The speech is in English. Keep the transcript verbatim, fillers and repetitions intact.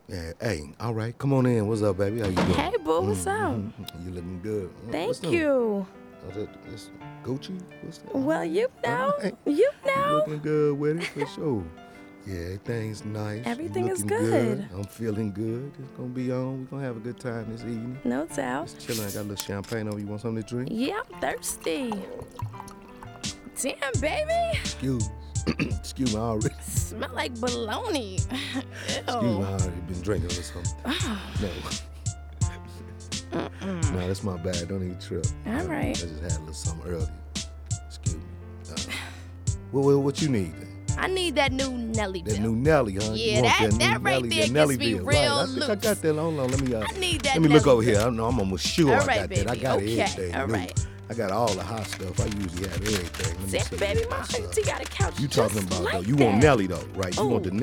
Yeah, hey, all right, come on in. What's up, baby? How you doing? Hey, boo, what's up? You looking good. Thank What's up? you. Oh, that, that's Gucci? What's that? Well, you know, All right. you You know. looking good with it, for sure. Yeah, everything's nice. You Everything is looking good. I'm feeling good. It's gonna be on. We're gonna have a good time this evening. No doubt. Just chilling. I got a little champagne over. You want something to drink? Yeah, I'm thirsty. Damn, baby. Excuse Excuse me, I already. Smell like bologna. Excuse me, I Ew. already been drinking or something. No. Mm-mm. Nah, that's my bad. Don't even trip. All I, right. I just had a little something earlier. Excuse me. Uh, what, what, what you need then? I need that new Nelly That bill. new Nelly, huh? Yeah, You want that- new that right Nelly, there that Nelly gets me bill. real Right. I think I loose. got that. Hold on, let me. Uh, I need that let me look Nelly over bill. here. I know I'm almost sure All I right, got that. I baby. got Okay, everything. all new. right. I got all the hot stuff. I usually have everything. Let me Damn, see baby, my what's up. auntie got a couch You just talking about like though? You that. want Nelly though, right? You want Oh. the